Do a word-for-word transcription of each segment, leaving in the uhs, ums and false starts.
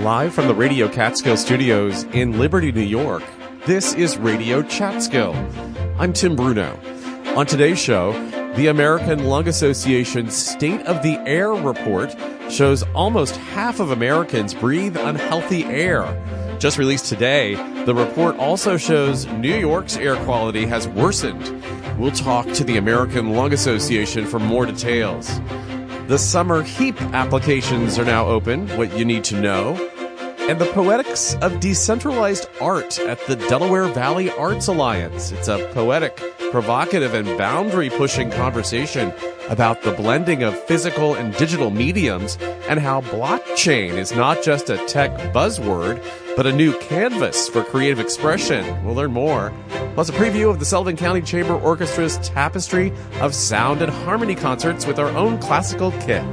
Live from the Radio Catskill Studios in Liberty, New York, this is Radio Catskill. I'm Tim Bruno. On today's show, the American Lung Association's State of the Air report shows almost half of Americans breathe unhealthy air. Just released today, the report also shows New York's air quality has worsened. We'll talk to the American Lung Association for more details. The summer HEAP applications are now open, what you need to know. And the poetics of decentralized art at the Delaware Valley Arts Alliance. It's a poetic, provocative, and boundary-pushing conversation about the blending of physical and digital mediums and how blockchain is not just a tech buzzword, but a new canvas for creative expression. We'll learn more. Plus a preview of the Sullivan County Chamber Orchestra's tapestry of sound and harmony concerts with our own classical kit.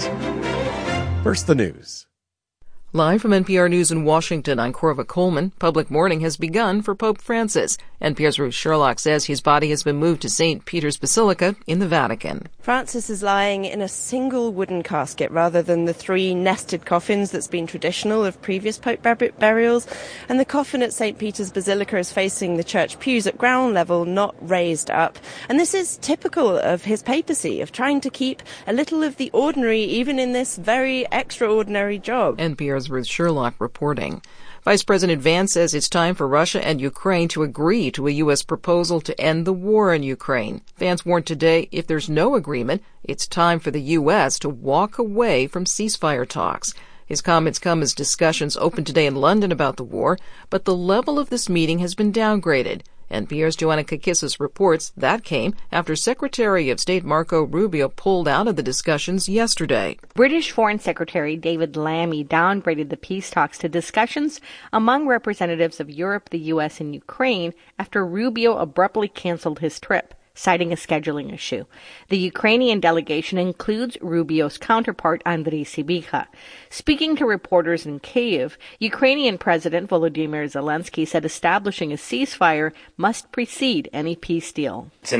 First, the news. Live from N P R News in Washington, I'm Corva Coleman. Public mourning has begun for Pope Francis. N P R's Ruth Sherlock says his body has been moved to Saint Peter's Basilica in the Vatican. Francis is lying in a single wooden casket rather than the three nested coffins that's been traditional of previous Pope bur- burials. And the coffin at Saint Peter's Basilica is facing the church pews at ground level, not raised up. And this is typical of his papacy, of trying to keep a little of the ordinary even in this very extraordinary job. N P R's Ruth Sherlock reporting. Vice President Vance says it's time for Russia and Ukraine to agree to a U S proposal to end the war in Ukraine. Vance warned today if there's no agreement, it's time for the U S to walk away from ceasefire talks. His comments come as discussions open today in London about the war, but the level of this meeting has been downgraded. N P R's Joanna Kakissis reports that came after Secretary of State Marco Rubio pulled out of the discussions yesterday. British Foreign Secretary David Lammy downgraded the peace talks to discussions among representatives of Europe, the U S, and Ukraine after Rubio abruptly canceled his trip, citing a scheduling issue. The Ukrainian delegation includes Rubio's counterpart, Andriy Sybiha. Speaking to reporters in Kyiv, Ukrainian President Volodymyr Zelensky said establishing a ceasefire must precede any peace deal. This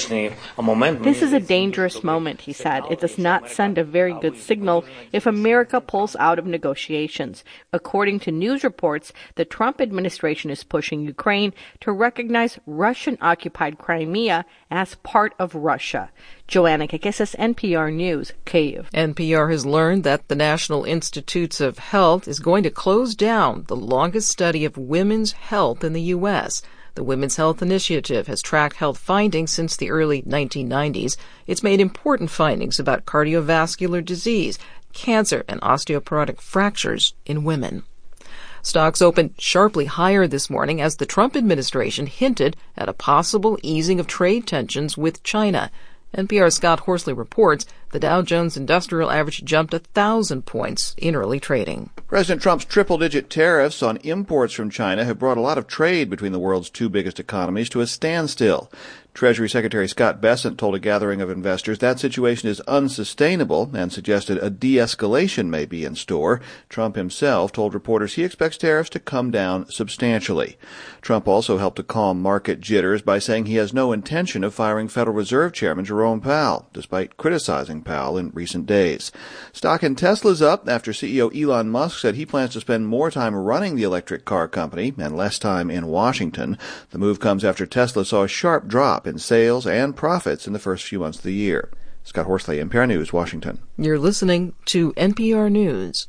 is a dangerous moment, he said. It does not send a very good signal if America pulls out of negotiations. According to news reports, the Trump administration is pushing Ukraine to recognize Russian-occupied Crimea as part of Russia. Joanna Kakissis, N P R News, Kyiv. N P R has learned that the National Institutes of Health is going to close down the longest study of women's health in the U S. The Women's Health Initiative has tracked health findings since the early nineteen nineties. It's made important findings about cardiovascular disease, cancer, and osteoporotic fractures in women. Stocks opened sharply higher this morning as the Trump administration hinted at a possible easing of trade tensions with China. N P R's Scott Horsley reports the Dow Jones Industrial Average jumped one thousand points in early trading. President Trump's triple-digit tariffs on imports from China have brought a lot of trade between the world's two biggest economies to a standstill. Treasury Secretary Scott Bessent told a gathering of investors that situation is unsustainable and suggested a de-escalation may be in store. Trump himself told reporters he expects tariffs to come down substantially. Trump also helped to calm market jitters by saying he has no intention of firing Federal Reserve Chairman Jerome Powell, despite criticizing Powell in recent days. Stock in Tesla's up after C E O Elon Musk said he plans to spend more time running the electric car company and less time in Washington. The move comes after Tesla saw a sharp drop in sales and profits in the first few months of the year. Scott Horsley, N P R News, Washington. You're listening to N P R News.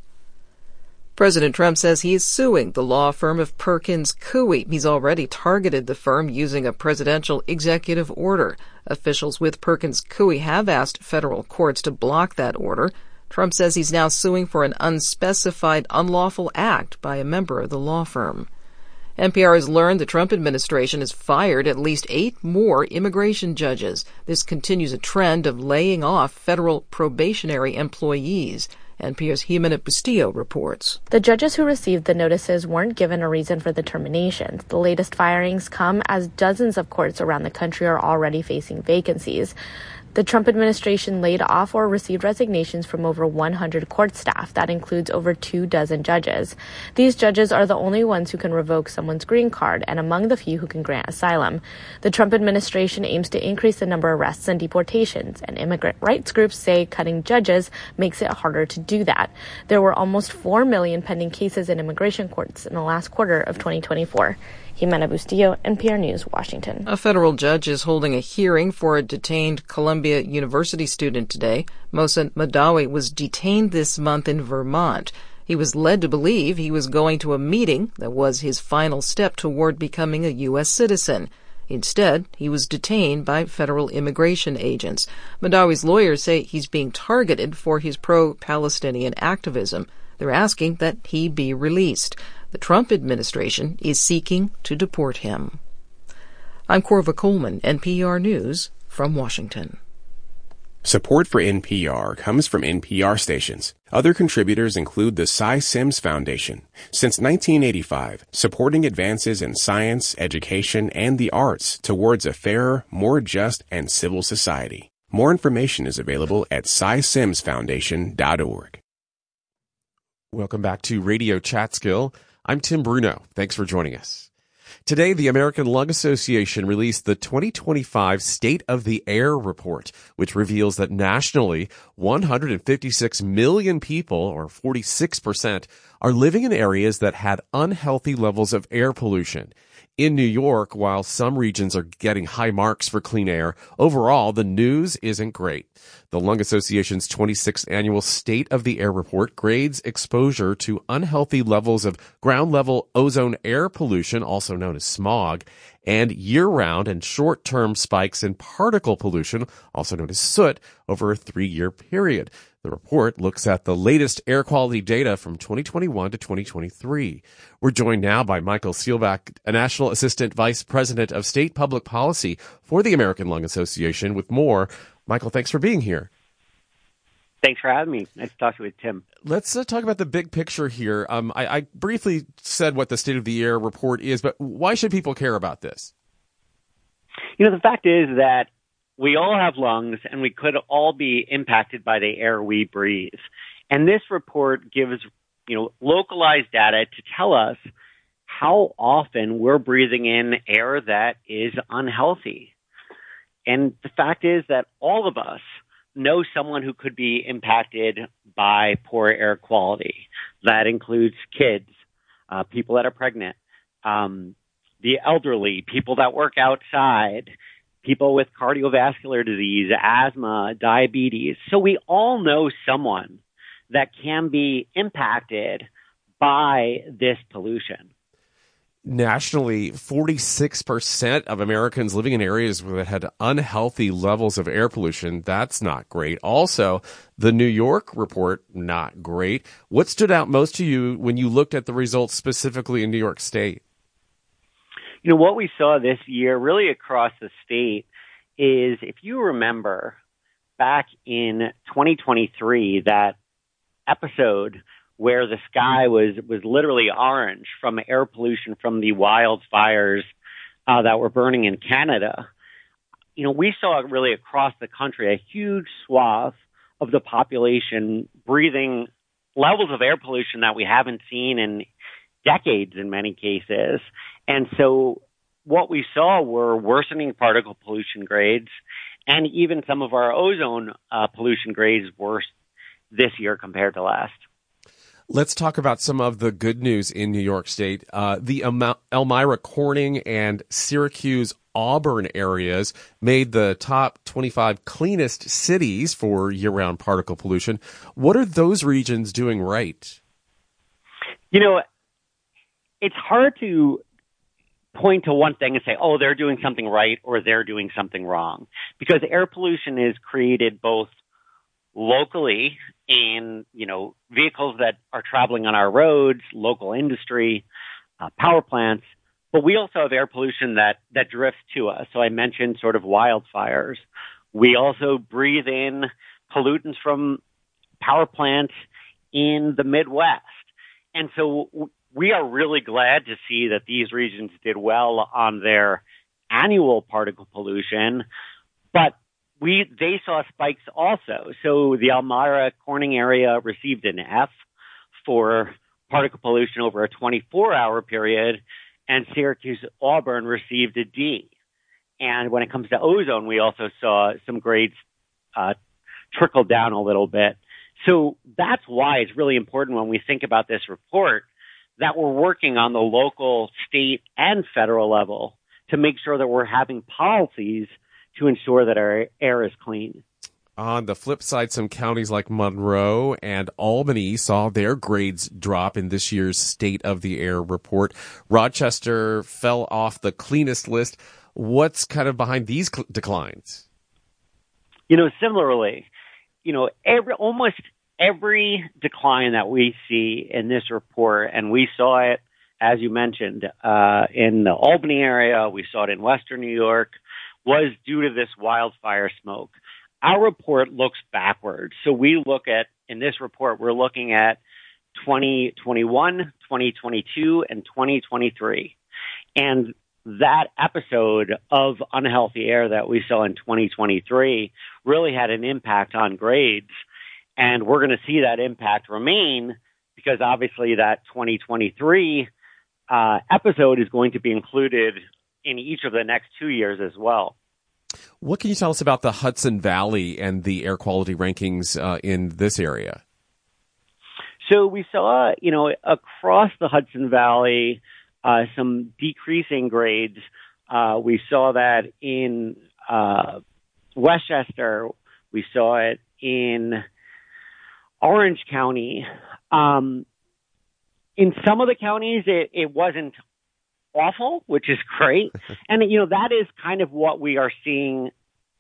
President Trump says he is suing the law firm of Perkins Coie. He's already targeted the firm using a presidential executive order. Officials with Perkins Coie have asked federal courts to block that order. Trump says he's now suing for an unspecified unlawful act by a member of the law firm. N P R has learned the Trump administration has fired at least eight more immigration judges. This continues a trend of laying off federal probationary employees. N P R's Jimena Bustillo reports. The judges who received the notices weren't given a reason for the terminations. The latest firings come as dozens of courts around the country are already facing vacancies. The Trump administration laid off or received resignations from over one hundred court staff. That includes over two dozen judges. These judges are the only ones who can revoke someone's green card and among the few who can grant asylum. The Trump administration aims to increase the number of arrests and deportations, and immigrant rights groups say cutting judges makes it harder to do that. There were almost four million pending cases in immigration courts in the last quarter of twenty twenty-four. Jimena Bustillo, N P R News, Washington. A federal judge is holding a hearing for a detained Columbia University student today. Mohsen Madawi was detained this month in Vermont. He was led to believe he was going to a meeting that was his final step toward becoming a U S citizen. Instead, he was detained by federal immigration agents. Madawi's lawyers say he's being targeted for his pro-Palestinian activism. They're asking that he be released. The Trump administration is seeking to deport him. I'm Corva Coleman, N P R News from Washington. Support for N P R comes from N P R stations. Other contributors include the Cy Sims Foundation. Since nineteen eighty-five, supporting advances in science, education, and the arts towards a fairer, more just, and civil society. More information is available at cy sims foundation dot org. Welcome back to Radio Chatskill. I'm Tim Bruno. Thanks for joining us. Today, the American Lung Association released the twenty twenty-five State of the Air Report, which reveals that nationally, one hundred fifty-six million people, or forty-six percent, are living in areas that had unhealthy levels of air pollution. In New York, while some regions are getting high marks for clean air, overall, the news isn't great. The Lung Association's twenty-sixth annual State of the Air Report grades exposure to unhealthy levels of ground-level ozone air pollution, also known as smog, and year-round and short-term spikes in particle pollution, also known as soot, over a three-year period. The report looks at the latest air quality data from twenty twenty-one to twenty twenty-three. We're joined now by Michael Seelbach, a National Assistant Vice President of State Public Policy for the American Lung Association, with more. Michael, thanks for being here. Thanks for having me. Nice to talk to you, Tim. Let's uh, talk about the big picture here. Um, I, I briefly said what the State of the Air report is, but why should people care about this? You know, the fact is that we all have lungs, and we could all be impacted by the air we breathe. And this report gives, you know, localized data to tell us how often we're breathing in air that is unhealthy. And the fact is that all of us know someone who could be impacted by poor air quality. That includes kids, uh, people that are pregnant, um, the elderly, people that work outside, people with cardiovascular disease, asthma, diabetes. So we all know someone that can be impacted by this pollution. Nationally, forty-six percent of Americans living in areas that had unhealthy levels of air pollution. That's not great. Also, the New York report, not great. What stood out most to you when you looked at the results specifically in New York State? You know, what we saw this year really across the state is, if you remember back in twenty twenty-three, that episode where the sky was, was literally orange from air pollution from the wildfires uh, that were burning in Canada, you know, we saw really across the country a huge swath of the population breathing levels of air pollution that we haven't seen in decades in many cases. And so what we saw were worsening particle pollution grades, and even some of our ozone uh, pollution grades worse this year compared to last. Let's talk about some of the good news in New York State. Uh, the Elmira, Corning, and Syracuse, Auburn areas made the top twenty-five cleanest cities for year-round particle pollution. What are those regions doing right? You know, it's hard to point to one thing and say, oh, they're doing something right or they're doing something wrong, because air pollution is created both locally in, you know, vehicles that are traveling on our roads, local industry, uh, power plants, but we also have air pollution that, that drifts to us. So I mentioned sort of wildfires. We also breathe in pollutants from power plants in the Midwest. And so w- we are really glad to see that these regions did well on their annual particle pollution, but we they saw spikes also. So the Elmira Corning area received an F for particle pollution over a twenty-four hour period, and Syracuse Auburn received a D. And when it comes to ozone, we also saw some grades uh, trickle down a little bit. So that's why it's really important when we think about this report that we're working on the local, state, and federal level to make sure that we're having policies to ensure that our air is clean. On the flip side, some counties like Monroe and Albany saw their grades drop in this year's State of the Air report. Rochester fell off the cleanest list. What's kind of behind these cl- declines? You know, similarly, you know, every almost every decline that we see in this report, and we saw it, as you mentioned, uh, in the Albany area, we saw it in Western New York, was due to this wildfire smoke. Our report looks backwards. So we look at, in this report, we're looking at twenty twenty-one, twenty twenty-two, and twenty twenty-three. And that episode of unhealthy air that we saw in twenty twenty-three really had an impact on grades. And we're going to see that impact remain because obviously that twenty twenty-three uh, episode is going to be included in each of the next two years as well. What can you tell us about the Hudson Valley and the air quality rankings uh, in this area? So we saw, you know, across the Hudson Valley, uh, some decreasing grades. Uh, we saw that in uh, Westchester. We saw it in Orange County. Um, in some of the counties, it, it wasn't awful, which is great. And, you know, that is kind of what we are seeing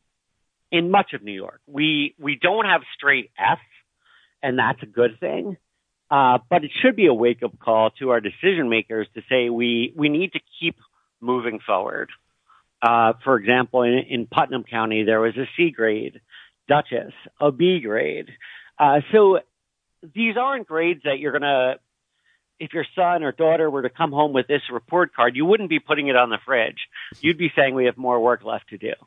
in much of New York. We we don't have straight F, and that's a good thing. Uh, but it should be a wake-up call to our decision makers to say we, we need to keep moving forward. Uh, for example, in, in Putnam County, there was a C grade, Dutchess, a B grade. Uh, so these aren't grades that you're going to, if your son or daughter were to come home with this report card, you wouldn't be putting it on the fridge. You'd be saying we have more work left to do.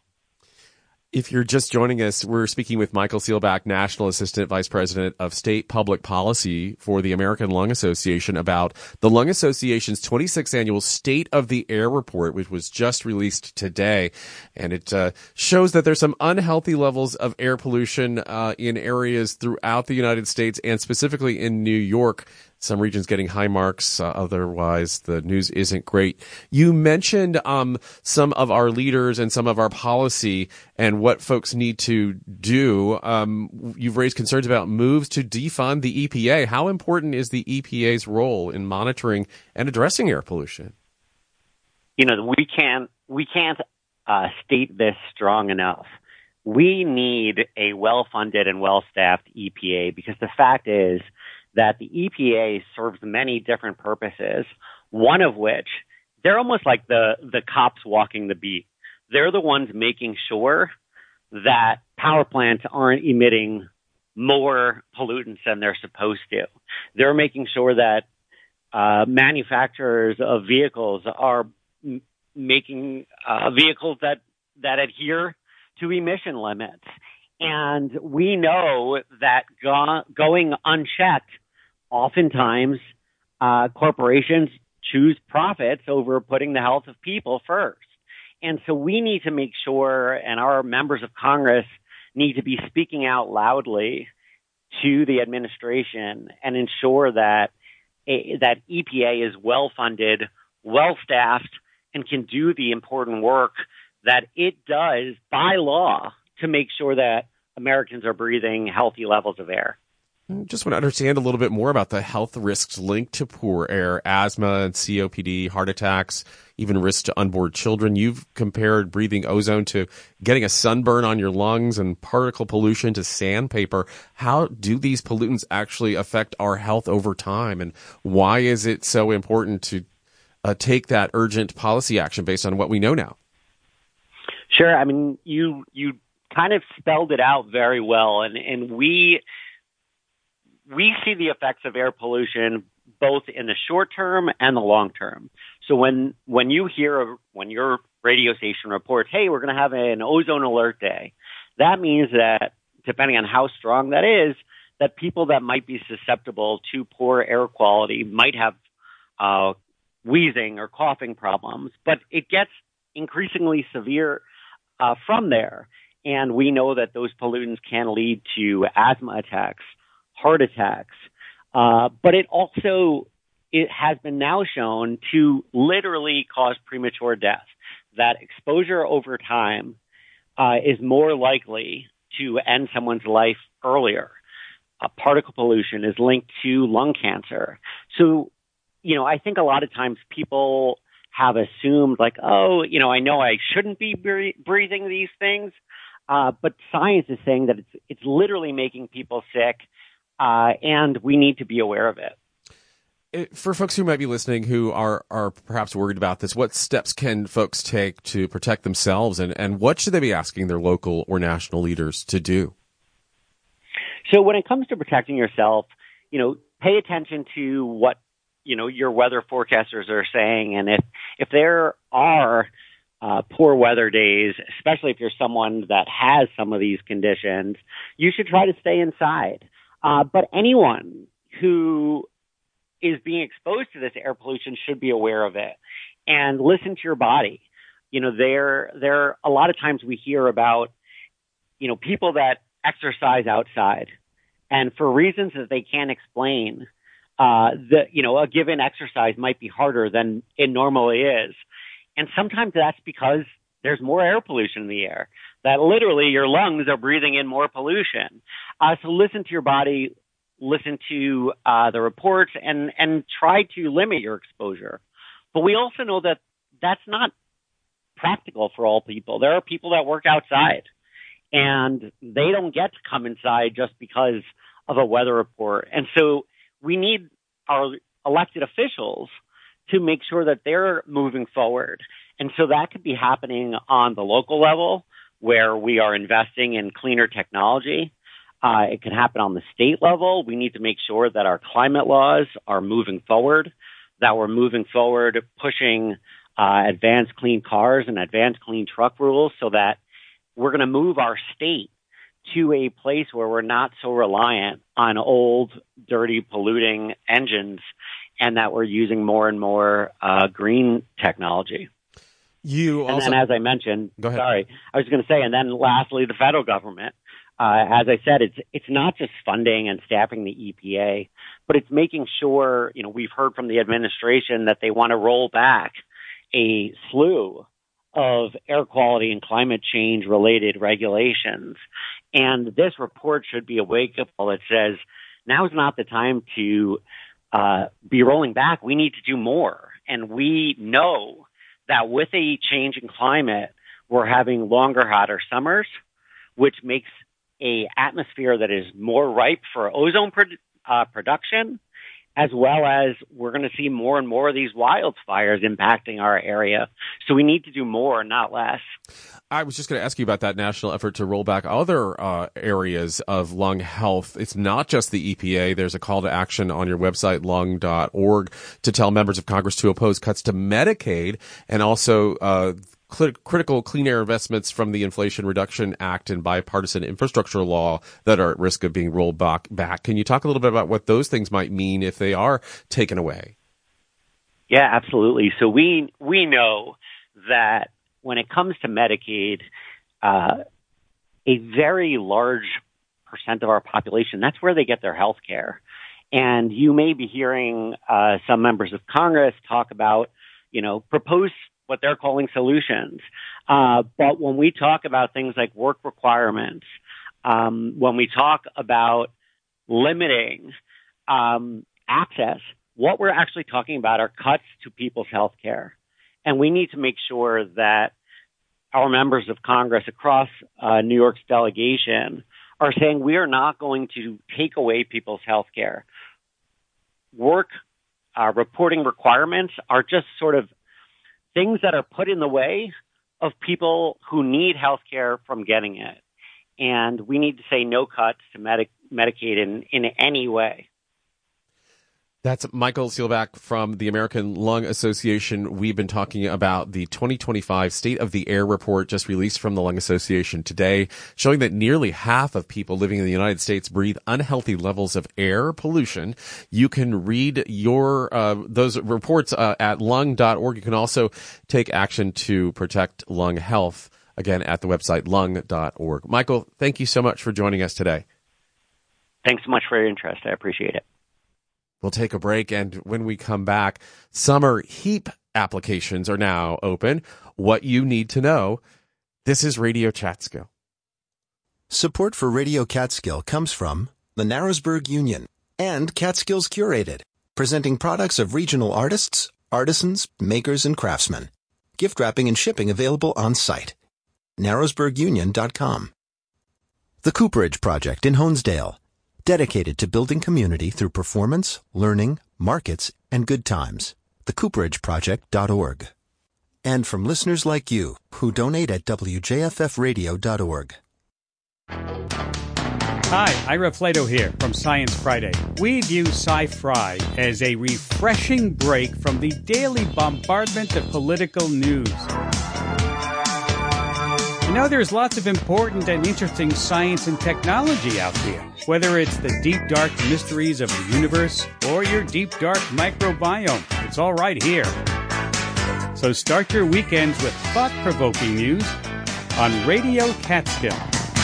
If you're just joining us, we're speaking with Michael Seelbach, National Assistant Vice President of State Public Policy for the American Lung Association, about the Lung Association's twenty-sixth Annual State of the Air Report, which was just released today. And it uh, shows that there's some unhealthy levels of air pollution uh, in areas throughout the United States and specifically in New York. Some regions getting high marks. Uh, otherwise, the news isn't great. You mentioned um, some of our leaders and some of our policy and what folks need to do. Um, you've raised concerns about moves to defund the E P A. How important is the E P A's role in monitoring and addressing air pollution? You know, we can't we can't uh, state this strong enough. We need a well-funded and well-staffed E P A because the fact is that the E P A serves many different purposes, one of which, they're almost like the, the cops walking the beat. They're the ones making sure that power plants aren't emitting more pollutants than they're supposed to. They're making sure that uh, manufacturers of vehicles are m- making uh, vehicles that, that adhere to emission limits. And we know that go- going unchecked, oftentimes, uh, corporations choose profits over putting the health of people first. And so we need to make sure, and our members of Congress need to be speaking out loudly to the administration and ensure that a, that E P A is well-funded, well-staffed, and can do the important work that it does by law to make sure that Americans are breathing healthy levels of air. Just want to understand a little bit more about the health risks linked to poor air, asthma and C O P D, heart attacks, even risks to unborn children. You've compared breathing ozone to getting a sunburn on your lungs and particle pollution to sandpaper. How do these pollutants actually affect our health over time? And why is it so important to uh, take that urgent policy action based on what we know now? Sure. I mean, you you kind of spelled it out very well. And, and we... We see the effects of air pollution both in the short term and the long term. So when when you hear, when your radio station reports, hey, we're going to have an ozone alert day, that means that, depending on how strong that is, that people that might be susceptible to poor air quality might have uh, wheezing or coughing problems, but it gets increasingly severe uh, from there. And we know that those pollutants can lead to asthma attacks, heart attacks, uh, but it also it has been now shown to literally cause premature death, that exposure over time uh, is more likely to end someone's life earlier. Uh, particle pollution is linked to lung cancer. So, you know, I think a lot of times people have assumed like, oh, you know, I know I shouldn't be breathing these things, uh, but science is saying that it's, it's literally making people sick, uh, and we need to be aware of it. For folks who might be listening who are, are perhaps worried about this, what steps can folks take to protect themselves, and, and what should they be asking their local or national leaders to do? So when it comes to protecting yourself, you know, pay attention to what, you know, your weather forecasters are saying. And if, if there are uh, poor weather days, especially if you're someone that has some of these conditions, you should try to stay inside. Uh, but anyone who is being exposed to this air pollution should be aware of it and listen to your body. You know, there, there, a lot of times we hear about, you know, people that exercise outside, and for reasons that they can't explain, uh, the, you know, a given exercise might be harder than it normally is. And sometimes that's because there's more air pollution in the air, that literally your lungs are breathing in more pollution. Uh, so listen to your body, listen to uh, the reports, and, and try to limit your exposure. But we also know that that's not practical for all people. There are people that work outside, and they don't get to come inside just because of a weather report. And so we need our elected officials to make sure that they're moving forward. And so that could be happening on the local level, where we are investing in cleaner technology. Uh, it can happen on the state level. We need to make sure that our climate laws are moving forward, that we're moving forward pushing uh, advanced clean cars and advanced clean truck rules, so that we're going to move our state to a place where we're not so reliant on old, dirty, polluting engines, and that we're using more and more uh, green technology. You and also, then, as I mentioned, go ahead. sorry, I was going to say, and then lastly, the federal government. Uh, as I said, it's it's not just funding and staffing the E P A, but it's making sure, you know, we've heard from the administration that they want to roll back a slew of air quality and climate change related regulations. And this report should be a wake-up call that says, now is not the time to uh, be rolling back. We need to do more. And we know that with a change in climate, we're having longer, hotter summers, which makes a atmosphere that is more ripe for ozone pro- uh, production, as well as we're going to see more and more of these wildfires impacting our area. So we need to do more, not less. I was just going to ask you about that national effort to roll back other uh, areas of lung health. It's not just the E P A. There's a call to action on your website, lung dot org, to tell members of Congress to oppose cuts to Medicaid and also uh, cl- critical clean air investments from the Inflation Reduction Act and bipartisan infrastructure law that are at risk of being rolled back. back. Can you talk a little bit about what those things might mean if they are taken away? Yeah, absolutely. So we we know that when it comes to Medicaid, uh, a very large percent of our population, that's where they get their health care. And you may be hearing uh, some members of Congress talk about, you know, propose what they're calling solutions. Uh, but when we talk about things like work requirements, um, when we talk about limiting um, access, what we're actually talking about are cuts to people's health care. And we need to make sure that our members of Congress across uh, New York's delegation are saying we are not going to take away people's health care. Work uh, reporting requirements are just sort of things that are put in the way of people who need health care from getting it. And we need to say no cuts to Medi- Medicaid in, in any way. That's Michael Seelbach from the American Lung Association. We've been talking about the twenty twenty-five State of the Air report just released from the Lung Association today, showing that nearly half of people living in the United States breathe unhealthy levels of air pollution. You can read your uh, those reports uh, at lung dot org. You can also take action to protect lung health, again, at the website lung dot org. Michael, thank you so much for joining us today. Thanks so much for your interest. I appreciate it. We'll take a break, and when we come back, summer HEAP applications are now open. What you need to know. This is Radio Catskill. Support for Radio Catskill comes from the Narrowsburg Union and Catskills Curated, presenting products of regional artists, artisans, makers, and craftsmen. Gift wrapping and shipping available on site. narrowsburg union dot com. The Cooperage Project in Honesdale, dedicated to building community through performance, learning, markets, and good times. the cooperage project dot org. And from listeners like you who donate at w j f f radio dot org. Hi, Ira Flato here from Science Friday. We view Sci-Fri as a refreshing break from the daily bombardment of political news. You know, there's lots of important and interesting science and technology out there. Whether it's the deep, dark mysteries of the universe or your deep, dark microbiome, it's all right here. So start your weekends with thought-provoking news on Radio Catskill.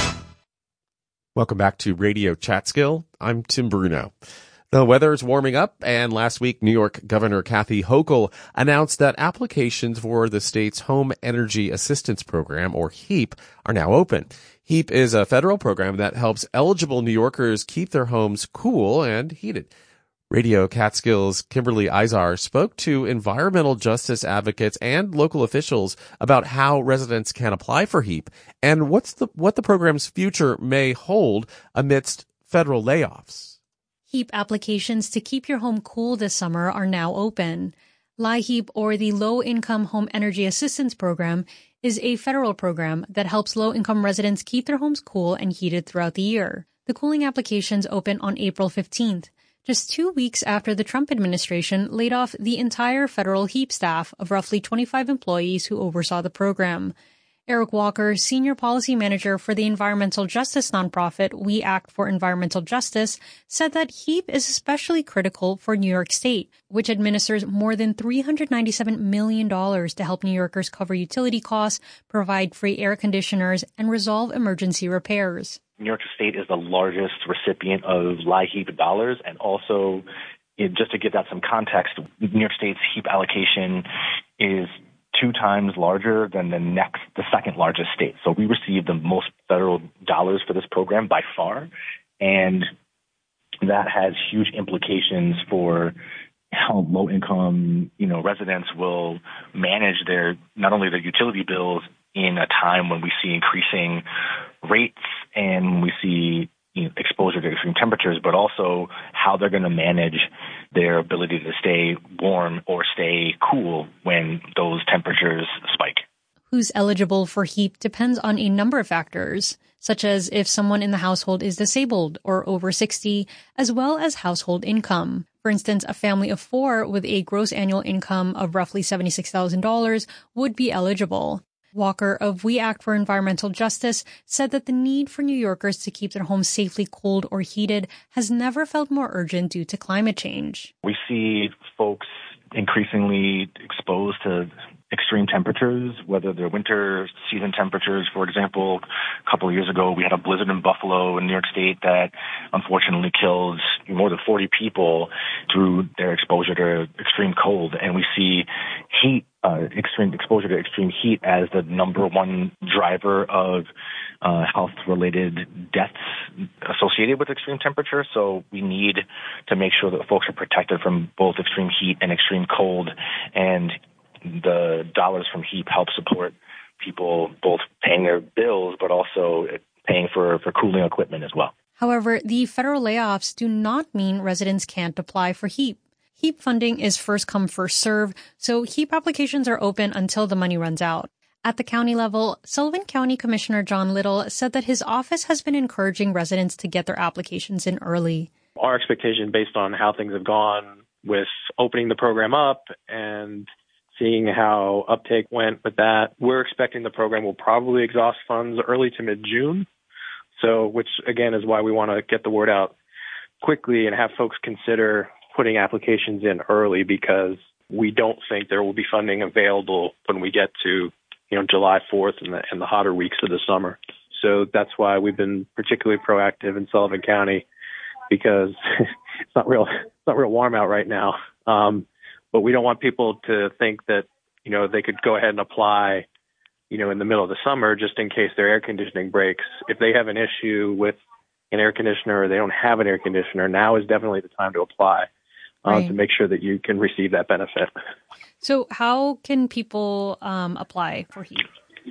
Welcome back to Radio Catskill. I'm Tim Bruno. The weather is warming up, and last week, New York Governor Kathy Hochul announced that applications for the state's Home Energy Assistance Program, or HEAP, are now open. HEAP is a federal program that helps eligible New Yorkers keep their homes cool and heated. Radio Catskill's Kimberly Izar spoke to environmental justice advocates and local officials about how residents can apply for HEAP and what's the what the program's future may hold amidst federal layoffs. HEAP applications to keep your home cool this summer are now open. LIHEAP, or the Low-Income Home Energy Assistance Program, is a federal program that helps low-income residents keep their homes cool and heated throughout the year. The cooling applications open on April fifteenth, just two weeks after the Trump administration laid off the entire federal HEAP staff of roughly twenty-five employees who oversaw the program. Eric Walker, Senior Policy Manager for the environmental justice nonprofit We Act for Environmental Justice, said that HEAP is especially critical for New York State, which administers more than three hundred ninety-seven million dollars to help New Yorkers cover utility costs, provide free air conditioners, and resolve emergency repairs. New York State is the largest recipient of LIHEAP dollars, and also, just to give that some context, New York State's HEAP allocation is two times larger than the next, the second largest state. So we receive the most federal dollars for this program by far, and that has huge implications for how low-income, you know, residents will manage their, not only their utility bills in a time when we see increasing rates and we see, you know, exposure to extreme temperatures, but also how they're going to manage their ability to stay warm or stay cool when those temperatures spike. Who's eligible for HEAP depends on a number of factors, such as if someone in the household is disabled or over sixty, as well as household income. For instance, a family of four with a gross annual income of roughly seventy-six thousand dollars would be eligible. Walker of We Act for Environmental Justice said that the need for New Yorkers to keep their homes safely cooled or heated has never felt more urgent due to climate change. We see folks increasingly exposed to extreme temperatures, whether they're winter season temperatures. For example, a couple of years ago, we had a blizzard in Buffalo in New York State that unfortunately killed more than forty people through their exposure to extreme cold. And we see heat, uh, extreme exposure to extreme heat as the number one driver of uh, health-related deaths associated with extreme temperature. So we need to make sure that folks are protected from both extreme heat and extreme cold, and the dollars from HEAP help support people both paying their bills but also paying for, for cooling equipment as well. However, the federal layoffs do not mean residents can't apply for HEAP. HEAP funding is first come, first serve, so HEAP applications are open until the money runs out. At the county level, Sullivan County Commissioner John Little said that his office has been encouraging residents to get their applications in early. Our expectation based on how things have gone with opening the program up and seeing how uptake went with that. We're expecting the program will probably exhaust funds early to mid-June. So, which again is why we want to get the word out quickly and have folks consider putting applications in early, because we don't think there will be funding available when we get to, you know, July fourth and the, and the hotter weeks of the summer. So that's why we've been particularly proactive in Sullivan County, because it's not real, it's not real warm out right now. Um, but we don't want people to think that, you know, they could go ahead and apply, you know, in the middle of the summer just in case their air conditioning breaks. If they have an issue with an air conditioner or they don't have an air conditioner, now is definitely the time to apply. Um, right. To make sure that you can receive that benefit. So how can people um, apply for HEAP?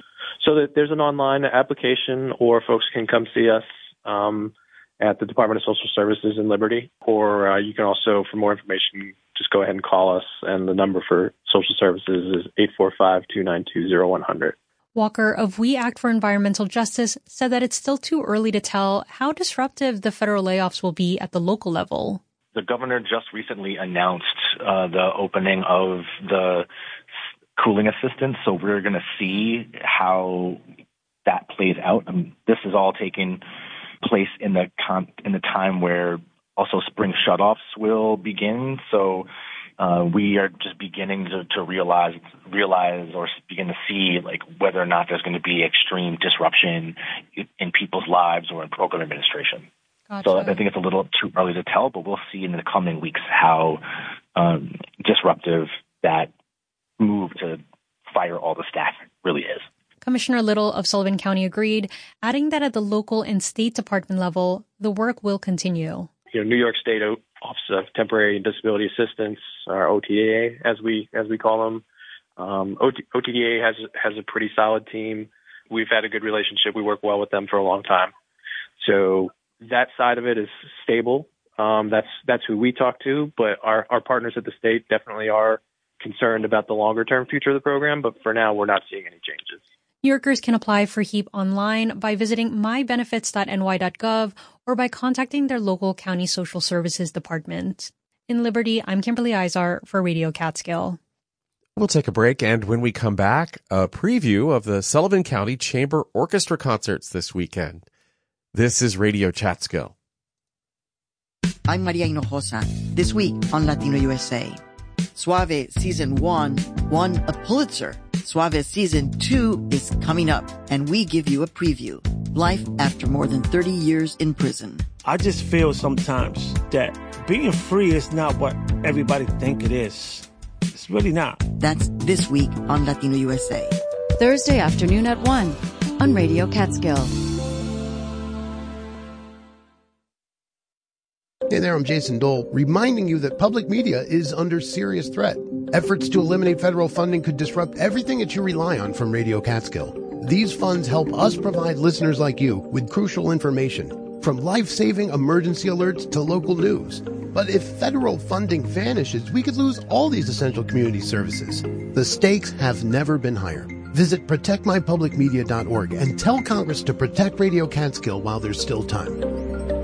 So that there's an online application, or folks can come see us um, at the Department of Social Services in Liberty, or uh, you can also, for more information, just go ahead and call us, and the number for social services is eight four five, two nine two, zero one zero zero. Walker of We Act for Environmental Justice said that it's still too early to tell how disruptive the federal layoffs will be at the local level. The governor just recently announced uh, the opening of the cooling assistance, so we're going to see how that plays out. I mean, this is all taking place in the con- in the time where also spring shutoffs will begin. So uh, we are just beginning to, to realize realize or begin to see like whether or not there's going to be extreme disruption in people's lives or in program administration. Gotcha. So I think it's a little too early to tell, but we'll see in the coming weeks how um, disruptive that move to fire all the staff really is. Commissioner Little of Sullivan County agreed, adding that at the local and state department level, the work will continue. You know, New York State Office of Temporary and Disability Assistance, or O T D A, as we as we call them, um, O T D A has has a pretty solid team. We've had a good relationship. We work well with them for a long time. So that side of it is stable. Um, that's that's who we talk to, but our, our partners at the state definitely are concerned about the longer-term future of the program, but for now, we're not seeing any changes. New Yorkers can apply for HEAP online by visiting my benefits dot n y dot gov or by contacting their local county social services department. In Liberty, I'm Kimberly Izar for Radio Catskill. We'll take a break, and when we come back, a preview of the Sullivan County Chamber Orchestra concerts this weekend. This is Radio Catskill. I'm Maria Hinojosa. This week on Latino U S A. Suave Season one won a Pulitzer. Suave Season two is coming up, and we give you a preview. Life after more than thirty years in prison. I just feel sometimes that being free is not what everybody think it is. It's really not. That's this week on Latino U S A. Thursday afternoon at one on Radio Catskill. Hey there, I'm Jason Dole, reminding you that public media is under serious threat. Efforts to eliminate federal funding could disrupt everything that you rely on from Radio Catskill. These funds help us provide listeners like you with crucial information, from life-saving emergency alerts to local news. But if federal funding vanishes, we could lose all these essential community services. The stakes have never been higher. Visit protect my public media dot org and tell Congress to protect Radio Catskill while there's still time.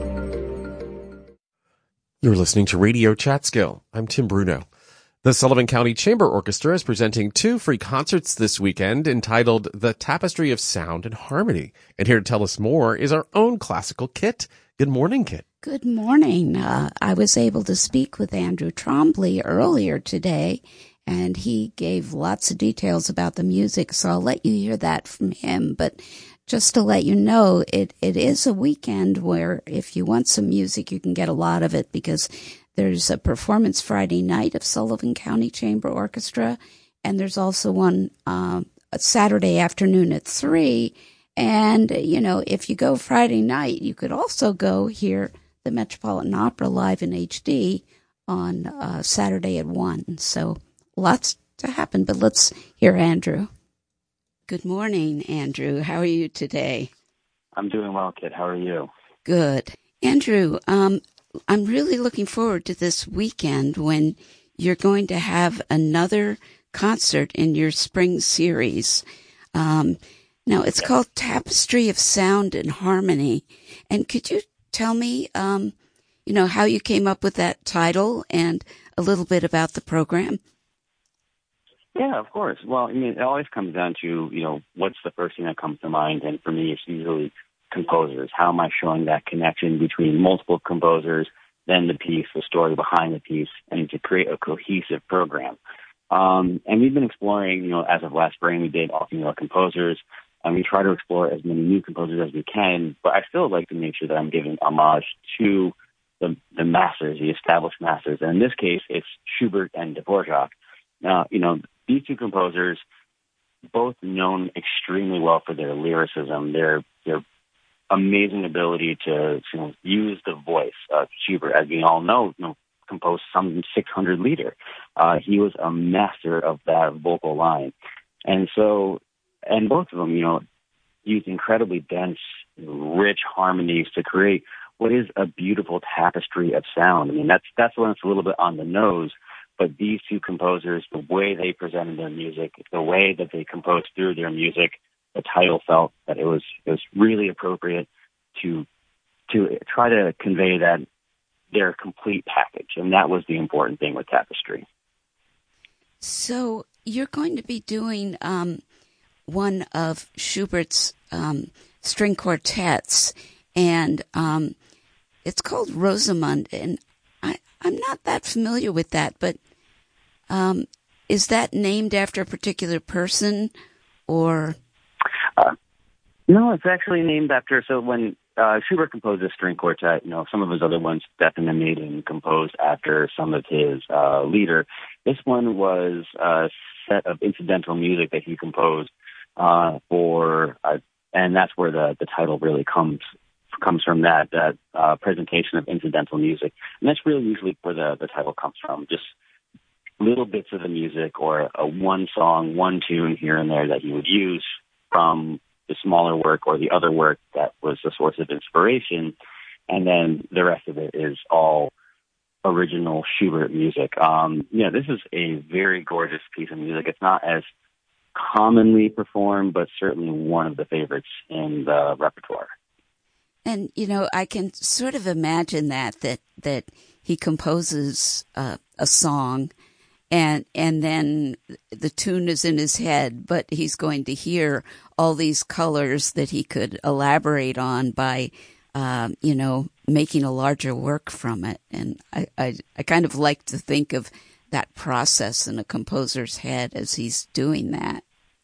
You're listening to Radio Catskill. I'm Tim Bruno. The Sullivan County Chamber Orchestra is presenting two free concerts this weekend entitled The Tapestry of Sound and Harmony. And here to tell us more is our own classical Kit. Good morning, Kit. Good morning. Uh, I was able to speak with Andrew Trombley earlier today, and he gave lots of details about the music, so I'll let you hear that from him. But just to let you know, it, it is a weekend where if you want some music, you can get a lot of it, because there's a performance Friday night of Sullivan County Chamber Orchestra, and there's also one uh, Saturday afternoon at three. And, you know, if you go Friday night, you could also go hear the Metropolitan Opera live in H D on uh, Saturday at one. So lots to happen, but let's hear Andrew. Good morning, Andrew. How are you today? I'm doing well, Kit. How are you? Good. Andrew, um, I'm really looking forward to this weekend when you're going to have another concert in your spring series. Um, now, it's called Tapestry of Sound and Harmony. And could you tell me, um, you know, how you came up with that title and a little bit about the program? Yeah, of course. Well, I mean, it always comes down to, you know, what's the first thing that comes to mind? And for me, it's usually composers. How am I showing that connection between multiple composers, then the piece, the story behind the piece, and to create a cohesive program? Um, and we've been exploring, you know, as of last spring, we did all female composers, and we try to explore as many new composers as we can, but I still like to make sure that I'm giving homage to the, the masters, the established masters. And in this case, it's Schubert and Dvorak. Now, you know, these two composers, both known extremely well for their lyricism, their their amazing ability to, you know, use the voice. Uh, Schubert, as we all know, you know, composed some six hundred liter. Uh, he was a master of that vocal line. And so, and both of them, you know, used incredibly dense, rich harmonies to create what is a beautiful tapestry of sound. I mean, that's, that's when it's a little bit on the nose, but these two composers, the way they presented their music, the way that they composed through their music, the title felt that it was, it was really appropriate to, to try to convey that their complete package. And that was the important thing with Tapestry. So you're going to be doing um, one of Schubert's um, string quartets, and um, it's called Rosamund. And I, I'm not that familiar with that, but um, is that named after a particular person, or? Uh, no, it's actually named after, so when Uh, Schubert composed a string quartet. You know, some of his other ones, Stefan and Maiden, composed after some of his uh, leader. This one was a set of incidental music that he composed uh, for, uh, and that's where the, the title really comes comes from. That that uh, presentation of incidental music, and that's really usually where the the title comes from. Just little bits of the music, or a one song, one tune here and there that he would use from the smaller work or the other work that was the source of inspiration, and then the rest of it is all original Schubert music. Um, yeah, this is a very gorgeous piece of music. It's not as commonly performed, but certainly one of the favorites in the repertoire. And, you know, I can sort of imagine that, that, that he composes uh, a song, and and then the tune is in his head, but he's going to hear all these colors that he could elaborate on by, um, you know, making a larger work from it. And I, I, I kind of like to think of that process in a composer's head as he's doing that.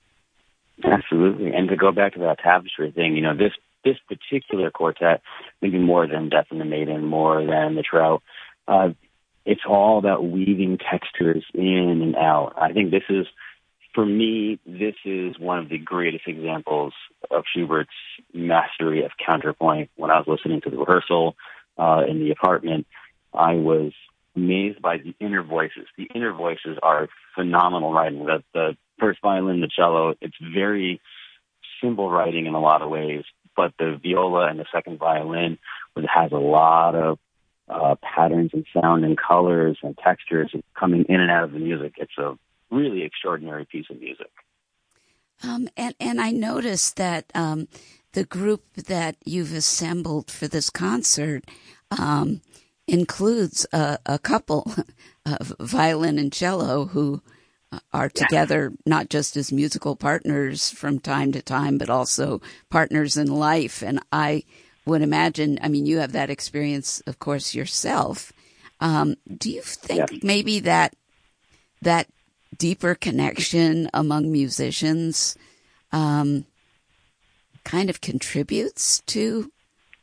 Absolutely. And to go back to that tapestry thing, you know, this, this particular quartet, maybe more than Death and the Maiden, more than the Trout, uh, it's all about weaving textures in and out. I think this is, for me, this is one of the greatest examples of Schubert's mastery of counterpoint. When I was listening to the rehearsal uh, in the apartment, I was amazed by the inner voices. The inner voices are phenomenal writing. The, the first violin, the cello, it's very simple writing in a lot of ways, but the viola and the second violin, it has a lot of Uh, patterns and sound and colors and textures coming in and out of the music. It's a really extraordinary piece of music. Um, and, and I noticed that um, the group that you've assembled for this concert um, includes a, a couple of violin and cello who are together not just as musical partners from time to time, but also partners in life. And I would imagine, I mean, you have that experience, of course, yourself. Um, do you think yeah. maybe that that deeper connection among musicians um, kind of contributes to?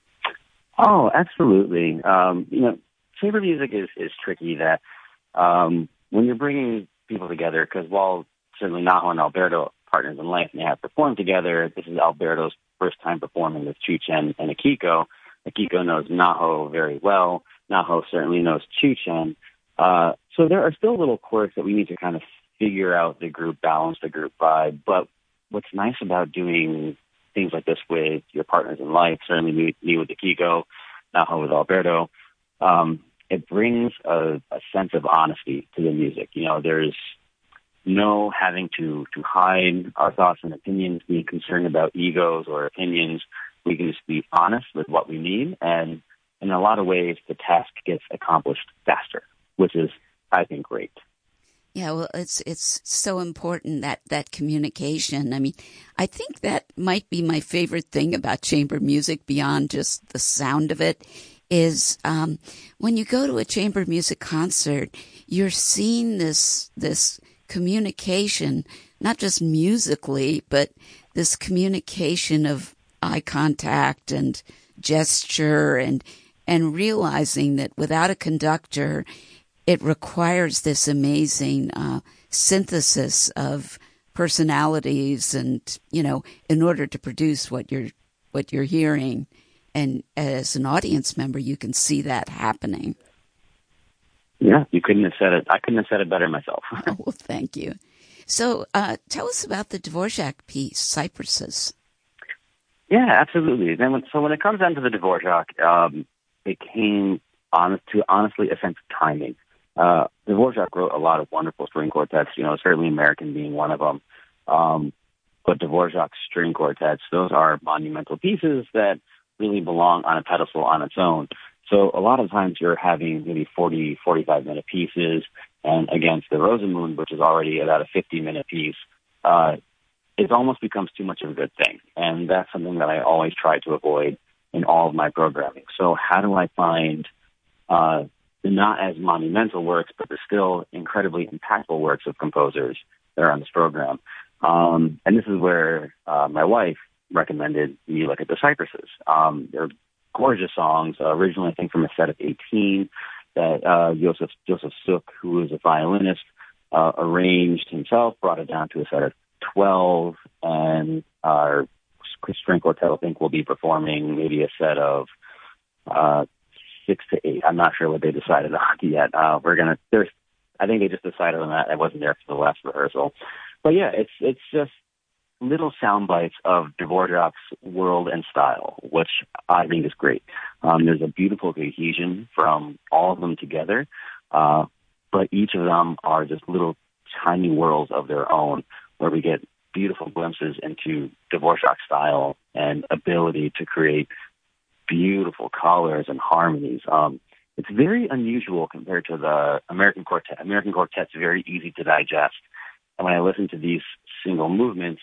Oh, absolutely. Um, you know, chamber music is, is tricky that um, when you're bringing people together, because while certainly Naho and Alberto are partners in life and they have performed together, this is Alberto's first time performing with Chu-Chen and Akiko. Akiko knows Naho very well. Naho certainly knows Chu-Chen. Uh, so there are still little quirks that we need to kind of figure out the group balance, the group vibe. But what's nice about doing things like this with your partners in life, certainly me, me with Akiko, Naho with Alberto, um, it brings a, a sense of honesty to the music. You know, there's no having to, to hide our thoughts and opinions, being concerned about egos or opinions. We can just be honest with what we need, and in a lot of ways, the task gets accomplished faster, which is I think, great. Yeah, well, it's it's so important, that, that communication. I mean, I think that might be my favorite thing about chamber music beyond just the sound of it is um, when you go to a chamber music concert, you're seeing this this communication, not just musically, but this communication of eye contact and gesture and and realizing that without a conductor, it requires this amazing uh, synthesis of personalities, and you know, in order to produce what you're what you're hearing. And as an audience member, you can see that happening. Yeah, you couldn't have said it. I couldn't have said it better myself. Oh, well, thank you. So, uh, tell us about the Dvorak piece, Cypresses. Yeah, absolutely. Then, when, so when it comes down to the Dvorak, um, it came honest to honestly a sense of timing. Uh, Dvorak wrote a lot of wonderful string quartets, you know, certainly American being one of them. Um, but Dvorak's string quartets, those are monumental pieces that really belong on a pedestal on its own. So a lot of times you're having maybe forty, forty-five minute pieces, and against the Rosenmund, which is already about a fifty minute piece, uh, it almost becomes too much of a good thing. And that's something that I always try to avoid in all of my programming. So how do I find uh, the not as monumental works, but the still incredibly impactful works of composers that are on this program? Um, and this is where uh, my wife recommended me look at the Cypresses. Um, they're gorgeous songs, uh, originally I think from a set of eighteen that uh, Joseph Joseph Suk, who is a violinist, uh, arranged himself, brought it down to a set of twelve, and our string quartet I think will be performing maybe a set of uh, six to eight. I'm not sure what they decided on yet. Uh, we're gonna. There's, I think they just decided on that. I wasn't there for the last rehearsal, but yeah, it's it's just little sound bites of Dvorak's world and style, which I think is great. Um, there's a beautiful cohesion from all of them together, uh, but each of them are just little tiny worlds of their own, where we get beautiful glimpses into Dvorak's style and ability to create beautiful colors and harmonies. Um, it's very unusual compared to the American quartet. American quartet's very easy to digest, and when I listen to these single movements,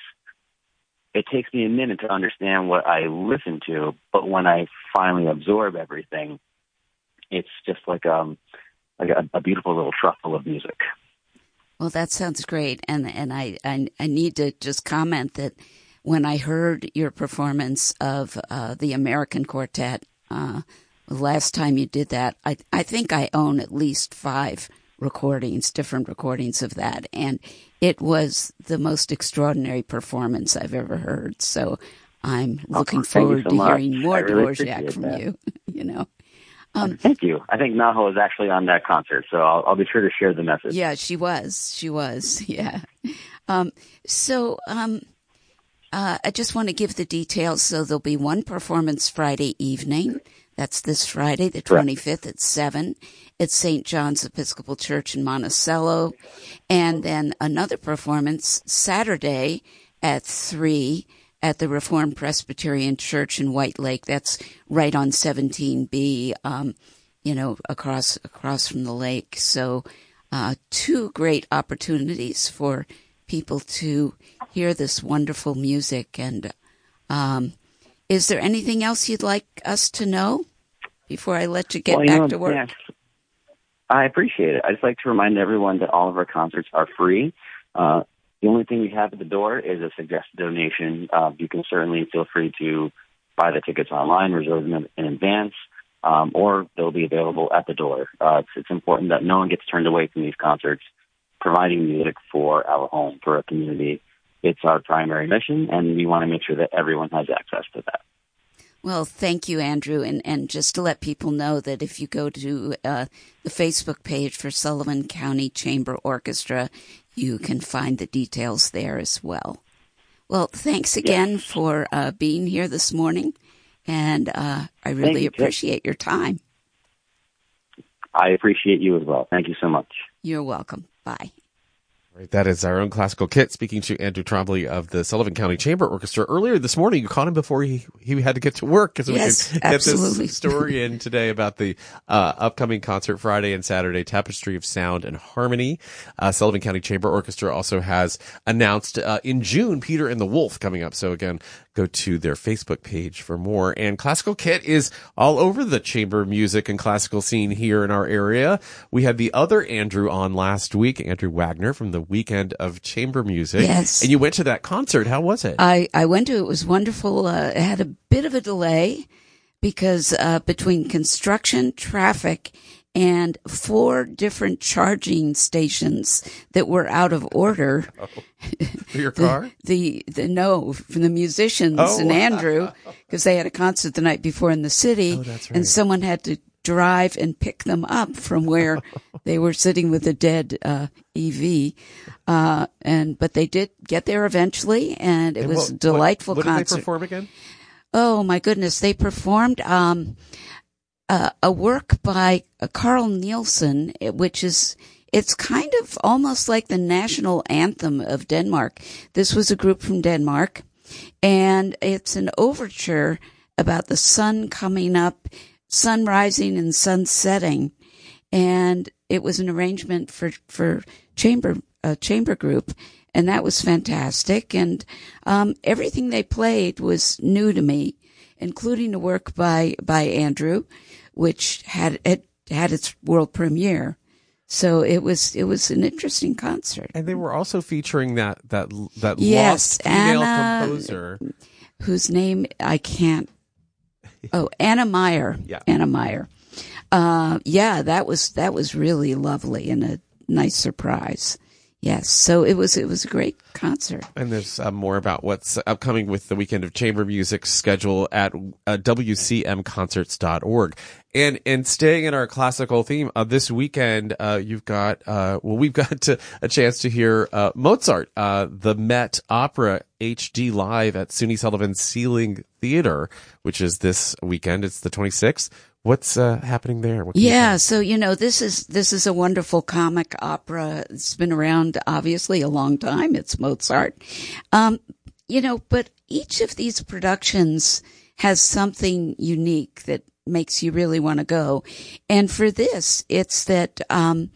it takes me a minute to understand what I listen to, but when I finally absorb everything, it's just like um like a, a beautiful little truffle of music. Well, that sounds great, and and I, I I need to just comment that when I heard your performance of uh, the American Quartet uh, last time you did that, I I think I own at least five recordings, different recordings of that, and it was the most extraordinary performance I've ever heard. So I'm looking oh, forward so to much. hearing more really Dvorak from that. you. You know. Um, Thank you. I think Naho is actually on that concert, so I'll, I'll be sure to share the message. Yeah, she was. She was. Yeah. Um, so um, uh, I just want to give the details. So there'll be one performance Friday evening. That's this Friday, the twenty-fifth at seven at Saint John's Episcopal Church in Monticello. And then another performance Saturday at three at the Reformed Presbyterian Church in White Lake. That's right on seventeen B, um, you know, across across from the lake. So uh, two great opportunities for people to hear this wonderful music. And um, is there anything else you'd like us to know before I let you get well, you back know, to work? Yes. I appreciate it. I'd just like to remind everyone that all of our concerts are free. Uh, The only thing we have at the door is a suggested donation. Uh, you can certainly feel free to buy the tickets online, reserve them in advance, um, or they'll be available at the door. Uh, it's, it's important that no one gets turned away from these concerts. Providing music for our home, for our community, it's our primary mission, and we want to make sure that everyone has access to that. Well, thank you, Andrew. And, and just to let people know that if you go to uh, the Facebook page for Sullivan County Chamber Orchestra, you can find the details there as well. Well, thanks again yes. for uh, being here this morning, and uh, I really you, appreciate Kit. your time. I appreciate you as well. Thank you so much. You're welcome. Bye. Right, that is our own classical kit speaking to Andrew Trombley of the Sullivan County Chamber Orchestra. Earlier this morning, you caught him before he, he had to get to work. So yes, we could absolutely. Get this story in today about the uh, upcoming concert Friday and Saturday, Tapestry of Sound and Harmony. Uh, Sullivan County Chamber Orchestra also has announced uh, in June Peter and the Wolf coming up. So again, go to their Facebook page for more. And Classical Kit is all over the chamber music and classical scene here in our area. We had the other Andrew on last week, Andrew Wagner from the Weekend of Chamber Music. Yes. And you went to that concert. How was it? I, I went to it. It was wonderful. Uh, it had a bit of a delay because uh, between construction, traffic, and four different charging stations that were out of order. Oh, for your car? the, the, the, no, from the musicians oh, and wow. Andrew, because they had a concert the night before in the city. Oh, that's right. And someone had to drive and pick them up from where they were sitting with a dead uh, E V. Uh, and, but they did get there eventually, and it and was what, a delightful what, what concert. What did they perform again? Oh, my goodness. They performed um, uh, a work by uh, Carl Nielsen, which is, it's kind of almost like the national anthem of Denmark. This was a group from Denmark, and it's an overture about the sun coming up, sun rising and sun setting. And it was an arrangement for, for chamber, uh, chamber group. And that was fantastic. And, um, everything they played was new to me, including a work by, by Andrew, which had, it had its world premiere. So it was, it was an interesting concert. And they were also featuring that, that, that yes, lost female Anna, composer. Whose name I can't, oh, Anna Meyer. Yeah. Anna Meyer. Uh, yeah, that was, that was really lovely and a nice surprise. Yes. So it was, it was a great concert. And there's uh, more about what's upcoming with the Weekend of Chamber Music schedule at uh, W C M concerts dot org. And, and staying in our classical theme, uh, this weekend, uh, you've got, uh, well, we've got to, a chance to hear, uh, Mozart, uh, the Met Opera H D live at SUNY Sullivan Ceiling Theater, which is this weekend. It's the twenty-sixth. What's uh, happening there? What yeah, so you know, this is this is a wonderful comic opera. It's been around obviously a long time. It's Mozart, um, you know, but each of these productions has something unique that makes you really want to go. And for this, it's that um,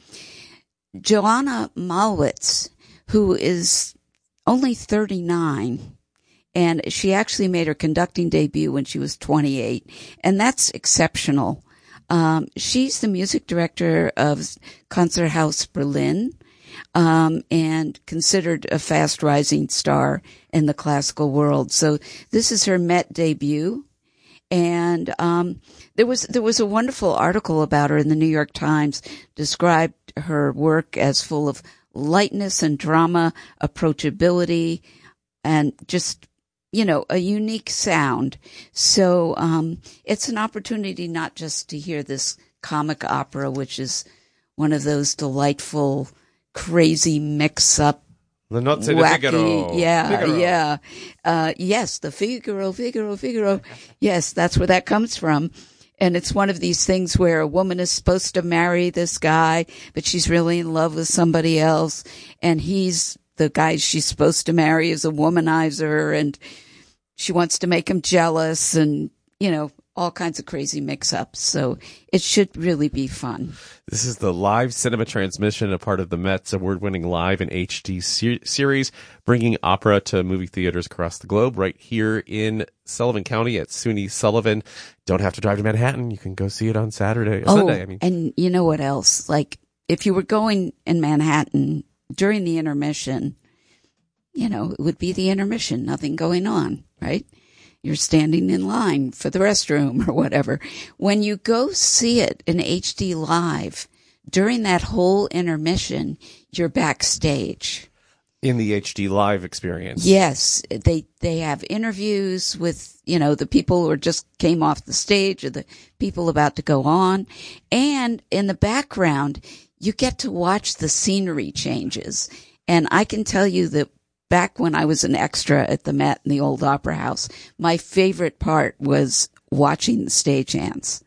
Joanna Malwitz, who is only thirty-nine. And she actually made her conducting debut when she was twenty-eight. And that's exceptional. Um, she's the music director of Konzerthaus Berlin, um, and considered a fast rising star in the classical world. So this is her Met debut. And, um, there was, there was a wonderful article about her in the New York Times, described her work as full of lightness and drama, approachability, and just, you know, a unique sound. So, um, it's an opportunity not just to hear this comic opera, which is one of those delightful, crazy mix-up, the Nozze di wacky, Figaro. yeah, Figaro. yeah, uh, yes, the Figaro, Figaro, Figaro. Yes, that's where that comes from. And it's one of these things where a woman is supposed to marry this guy, but she's really in love with somebody else, and he's the guy she's supposed to marry is a womanizer, and she wants to make him jealous, and, you know, all kinds of crazy mix-ups. So it should really be fun. This is the live cinema transmission, a part of the Met's award-winning live and H D ser- series, bringing opera to movie theaters across the globe, right here in Sullivan County at SUNY Sullivan. Don't have to drive to Manhattan. You can go see it on Saturday, or oh, Sunday, I mean. And you know what else? Like, if you were going in Manhattan during the intermission, you know, it would be the intermission, nothing going on, right? You're standing in line for the restroom or whatever. When you go see it in H D live, during that whole intermission, you're backstage. In the H D live experience. Yes. They, they have interviews with, you know, the people who just came off the stage or the people about to go on. And in the background, you get to watch the scenery changes. And I can tell you that back when I was an extra at the Met in the old Opera House, my favorite part was watching the stagehands,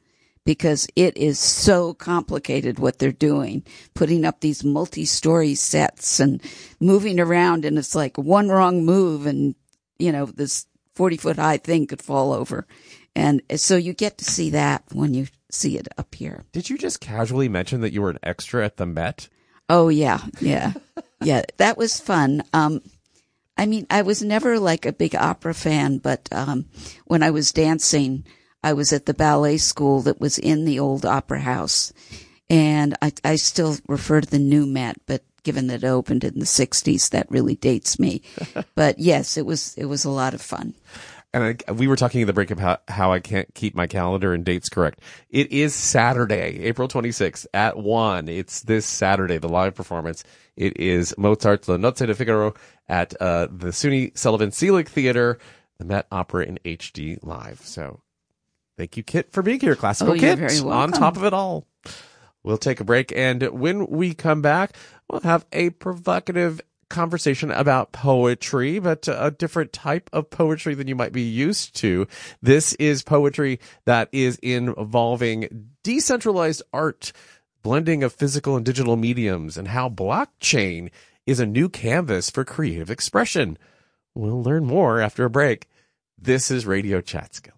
because it is so complicated what they're doing, putting up these multi-story sets and moving around, and it's like one wrong move and, you know, this forty-foot high thing could fall over. And so you get to see that when you see it up here. Did you just casually mention that you were an extra at the Met? Oh, yeah, yeah. Yeah, that was fun. Um, I mean, I was never like a big opera fan, but um, when I was dancing, I was at the ballet school that was in the old opera house. And I, I still refer to the new Met, but given that it opened in the sixties, that really dates me. But yes, it was it was a lot of fun. And I, we were talking in the break about how I can't keep my calendar and dates correct. It is Saturday, April twenty-sixth at one. It's this Saturday, the live performance. It is Mozart's La Nozze di Figaro at uh, the SUNY Sullivan Seelig Theater, the Met Opera in H D live. So thank you, Kit, for being here. Classical oh, you're Kit very welcome. On top of it all. We'll take a break, and when we come back, we'll have a provocative conversation about poetry, but a different type of poetry than you might be used to. This is poetry that is involving decentralized art, blending of physical and digital mediums, and how blockchain is a new canvas for creative expression. We'll learn more after a break. This is Radio Chatskill.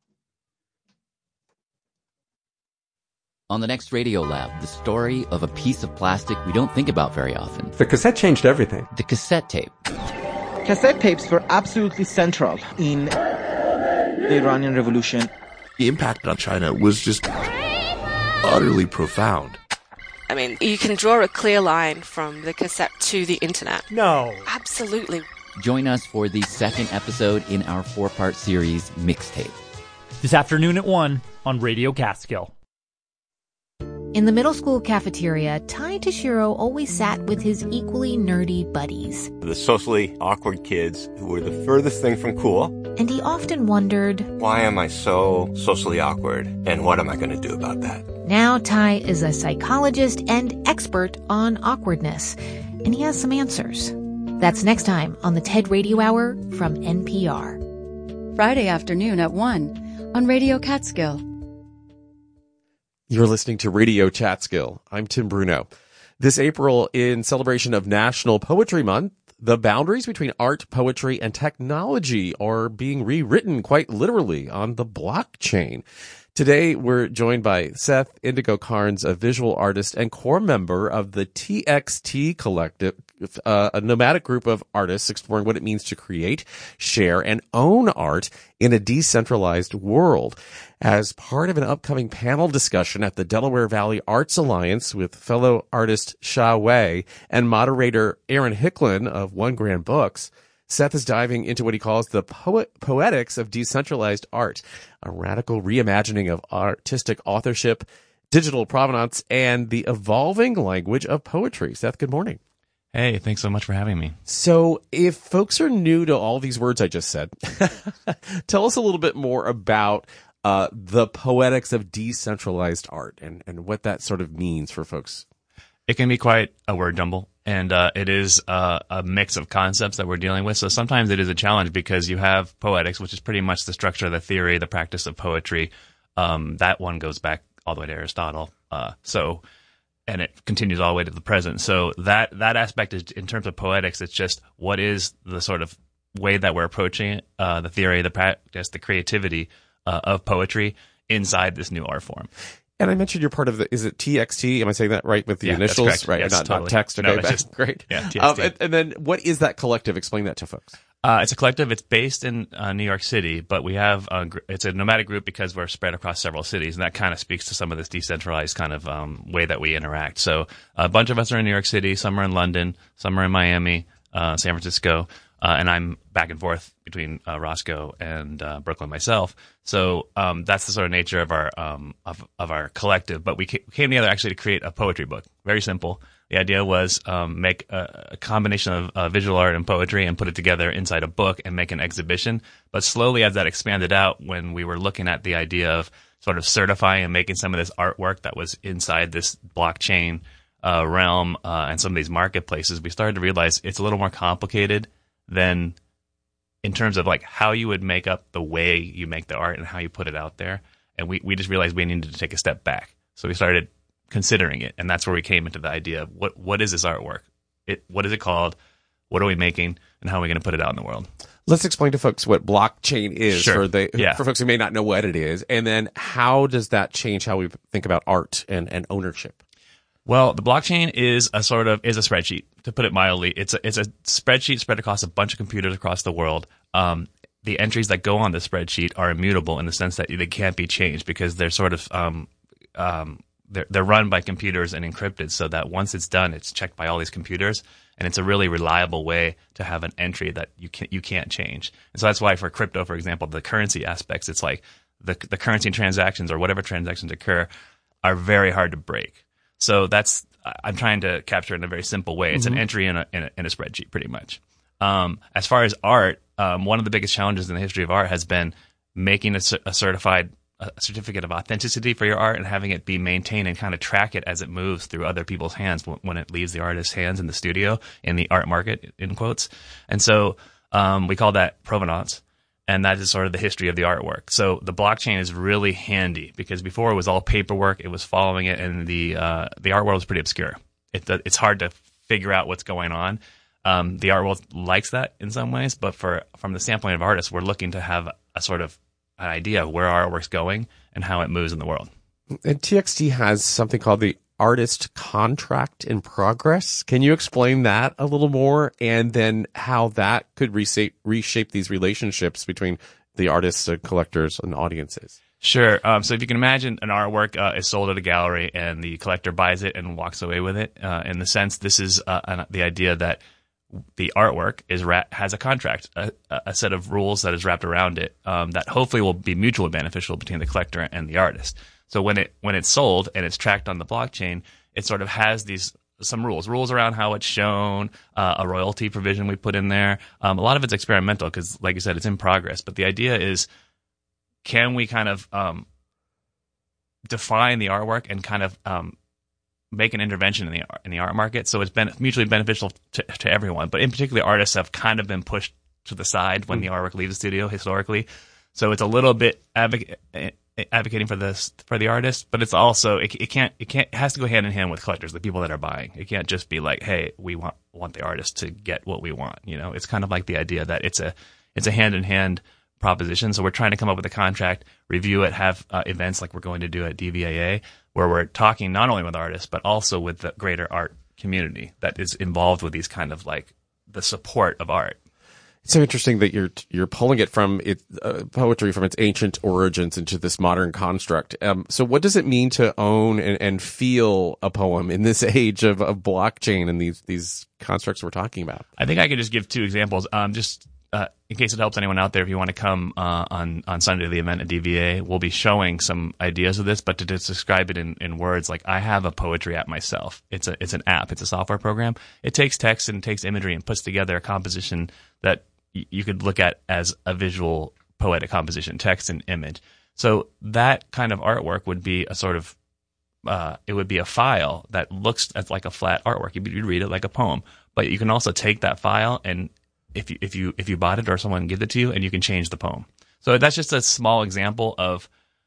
On the next Radio Lab, the story of a piece of plastic we don't think about very often. The cassette changed everything. The cassette tape. Cassette tapes were absolutely central in the Iranian Revolution. The impact on China was just utterly profound. I mean, you can draw a clear line from the cassette to the internet. No. Absolutely. Join us for the second episode in our four-part series, Mixtape. This afternoon at one on Radio Catskill. In the middle school cafeteria, Tai Toshiro always sat with his equally nerdy buddies. The socially awkward kids who were the furthest thing from cool. And he often wondered, why am I so socially awkward, and what am I going to do about that? Now Tai is a psychologist and expert on awkwardness, and he has some answers. That's next time on the TED Radio Hour from N P R. Friday afternoon at one on Radio Catskill. You're listening to Radio Chatskill. I'm Tim Bruno. This April, in celebration of National Poetry Month, the boundaries between art, poetry, and technology are being rewritten quite literally on the blockchain. Today, we're joined by Seth Indigo Carnes, a visual artist and core member of the T X T Collective, uh, a nomadic group of artists exploring what it means to create, share, and own art in a decentralized world. As part of an upcoming panel discussion at the Delaware Valley Arts Alliance with fellow artist Sha Wei and moderator Aaron Hicklin of One Grand Books, Seth is diving into what he calls the poet poetics of decentralized art, a radical reimagining of artistic authorship, digital provenance, and the evolving language of poetry. Seth, good morning. Hey, thanks so much for having me. So if folks are new to all these words I just said, tell us a little bit more about uh, the poetics of decentralized art and, and what that sort of means for folks. It can be quite a word jumble, and uh, it is uh, a mix of concepts that we're dealing with. So sometimes it is a challenge because you have poetics, which is pretty much the structure, the theory, the practice of poetry. Um, that one goes back all the way to Aristotle. Uh, so, and it continues all the way to the present. So that that aspect is, in terms of poetics, it's just what is the sort of way that we're approaching it, uh, the theory, the practice, the creativity uh, of poetry inside this new art form. And I mentioned you're part of the, is it T X T? Am I saying that right with the yeah, initials? That's correct. Right, yes, not, totally. not text. Okay, no, just, great. Yeah, T X T. Um, and, and then what is that collective? Explain that to folks. Uh, it's a collective. It's based in uh, New York City, but we have a, it's a nomadic group because we're spread across several cities, and that kind of speaks to some of this decentralized kind of um, way that we interact. So a bunch of us are in New York City, some are in London, some are in Miami, uh, San Francisco, uh, and I'm back and forth between uh, Roscoe and uh, Brooklyn myself. So um, that's the sort of nature of our um, of, of our collective. But we came together actually to create a poetry book. Very simple. The idea was um, make a, a combination of uh, visual art and poetry and put it together inside a book and make an exhibition. But slowly as that expanded out, when we were looking at the idea of sort of certifying and making some of this artwork that was inside this blockchain uh, realm uh, and some of these marketplaces, we started to realize it's a little more complicated than in terms of like how you would make up the way you make the art and how you put it out there. And we, we just realized we needed to take a step back. So we started considering it. And that's where we came into the idea of what, what is this artwork? It, what is it called? What are we making? And how are we going to put it out in the world? Let's explain to folks what blockchain is Sure. for the Yeah. for folks who may not know what it is. And then how does that change how we think about art and, and ownership? Well, the blockchain is a sort of is a spreadsheet, to put it mildly. It's a it's a spreadsheet spread across a bunch of computers across the world. Um, the entries that go on the spreadsheet are immutable in the sense that they can't be changed because they're sort of um, um, they're they're run by computers and encrypted, so that once it's done, it's checked by all these computers, and it's a really reliable way to have an entry that you can't you can't change. And so that's why for crypto, for example, the currency aspects, it's like the the currency transactions or whatever transactions occur are very hard to break. So that's I'm trying to capture it in a very simple way. It's mm-hmm. an entry in a, in a in a spreadsheet, pretty much. Um, as far as art, um, one of the biggest challenges in the history of art has been making a, a certified a certificate of authenticity for your art and having it be maintained and kind of track it as it moves through other people's hands when it leaves the artist's hands in the studio, in the art market, in quotes. And so um, we call that provenance. And that is sort of the history of the artwork. So the blockchain is really handy because before it was all paperwork, it was following it, and the uh, the art world is pretty obscure. It, it's hard to figure out what's going on. Um, the art world likes that in some ways, but for from the standpoint of artists, we're looking to have a sort of an idea of where our artwork's going and how it moves in the world. And T X T has something called the Artist Contract in Progress. Can you explain that a little more, and then how that could reshape, reshape these relationships between the artists and collectors and audiences? Sure. Um, so if you can imagine an artwork uh, is sold at a gallery and the collector buys it and walks away with it, uh, in the sense, this is uh, an, the idea that the artwork is ra- has a contract, a, a set of rules that is wrapped around it um, that hopefully will be mutually beneficial between the collector and the artist. So when it when it's sold and it's tracked on the blockchain, it sort of has these some rules, rules around how it's shown, uh, a royalty provision we put in there. Um, a lot of it's experimental because, like you said, it's in progress. But the idea is, can we kind of um, define the artwork and kind of um, make an intervention in the in the art market so it's been mutually beneficial to, to everyone? But in particular, artists have kind of been pushed to the side when mm. the artwork leaves the studio historically. So it's a little bit advocate. advocating for this for the artist, but it's also it, it can't it can't it has to go hand in hand with collectors, the people that are buying. It can't just be like, hey, we want want the artist to get what we want. You know, it's kind of like the idea that it's a it's a hand in hand proposition. So we're trying to come up with a contract, review it, have uh, events like we're going to do at D V A A, where we're talking not only with artists but also with the greater art community that is involved with these kind of like the support of art. It's so interesting that you're you're pulling it from it uh, poetry from its ancient origins into this modern construct. Um, so, what does it mean to own and, and feel a poem in this age of, of blockchain and these these constructs we're talking about? I think I could just give two examples. Um, just uh, in case it helps anyone out there, if you want to come uh, on on Sunday to the event at D V A, we'll be showing some ideas of this, but to just describe it in, in words, like I have a poetry app myself. It's a it's an app. It's a software program. It takes text and takes imagery and puts together a composition that you could look at as a visual poetic composition, text and image. So that kind of artwork would be a sort of, uh, it would be a file that looks at like a flat artwork. You'd read it like a poem, but you can also take that file and if you if you if you bought it or someone gives it to you, and you can change the poem. So that's just a small example of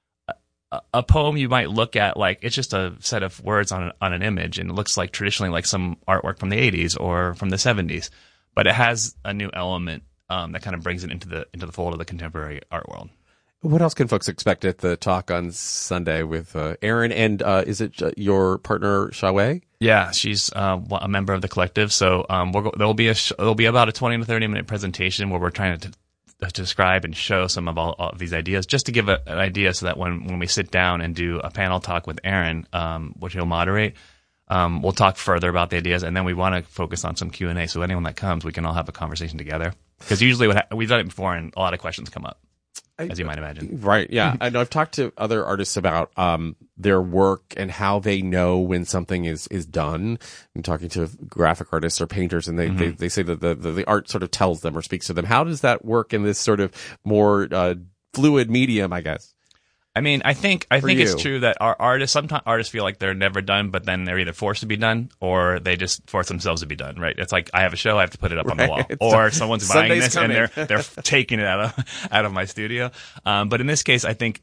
a, a poem you might look at like it's just a set of words on an, on an image, and it looks like traditionally like some artwork from the eighties or from the seventies, but it has a new element. Um, that kind of brings it into the into the fold of the contemporary art world. What else can folks expect at the talk on Sunday with uh, Erin? And uh, is it uh, your partner Xiaowei? Yeah, she's uh, a member of the collective. So um, we'll go, there'll be a sh- there'll be about a twenty to thirty minute presentation where we're trying to, to describe and show some of all, all of these ideas, just to give a, an idea, so that when when we sit down and do a panel talk with Erin, um, which he'll moderate. Um, we'll talk further about the ideas, and then we want to focus on some Q and A. So anyone that comes, we can all have a conversation together. Because usually what ha- we've done it before, and a lot of questions come up, as you might imagine. Right, yeah. I know I've talked to other artists about um, their work and how they know when something is, is done. I'm talking to graphic artists or painters, and they, mm-hmm. they, they say that the, the, the art sort of tells them or speaks to them. How does that work in this sort of more uh, fluid medium, I guess? I mean, I think I For think you. it's true that our artists sometimes artists feel like they're never done, but then they're either forced to be done or they just force themselves to be done. Right? It's like I have a show, I have to put it up right. on the wall, or someone's buying Sunday's this coming. and they're they're taking it out of out of my studio. Um, but in this case, I think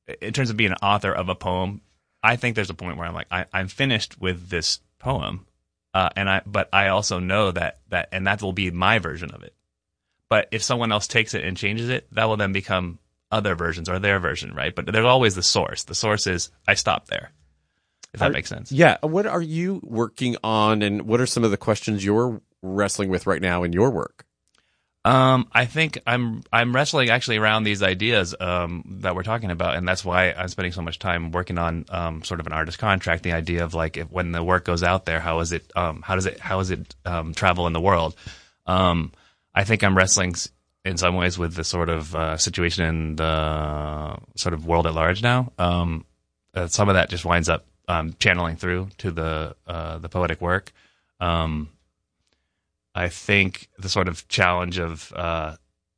in terms of being an author of a poem, I think there's a point where I'm like, I, I'm finished with this poem, uh, and I, but I also know that that, and that will be my version of it. But if someone else takes it and changes it, that will then become other versions or their version, right? But there's always the source. The source is I stopped there. If that are, makes sense. Yeah. What are you working on, and what are some of the questions you're wrestling with right now in your work? Um, I think I'm I'm wrestling actually around these ideas um, that we're talking about, and that's why I'm spending so much time working on um, sort of an artist contract. The idea of like if, when the work goes out there, how is it um, how does it how does it um, travel in the world? Um, I think I'm wrestling in some ways with the sort of uh, situation in the sort of world at large now. Um, uh, some of that just winds up um, channeling through to the uh, the poetic work. Um, I think the sort of challenge of uh,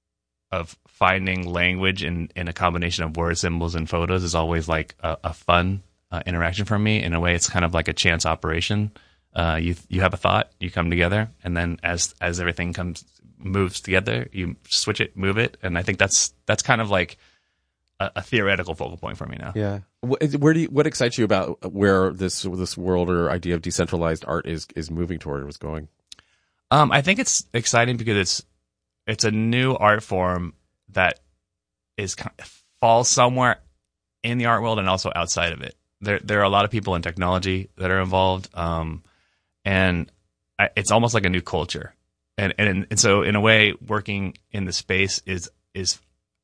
of finding language in, in a combination of words, symbols, and photos is always like a, a fun uh, interaction for me. In a way, it's kind of like a chance operation. Uh, you you have a thought, you come together, and then as as everything comes moves together, you switch it, move it, and I think that's that's kind of like a, a theoretical focal point for me now. Yeah. Where do you, what excites you about where this this world or idea of decentralized art is is moving toward or is going? Um, I think it's exciting because it's it's a new art form that is falls somewhere in the art world and also outside of it. There there are a lot of people in technology that are involved, um, and I, it's almost like a new culture. And, and and so in a way, working in the space is is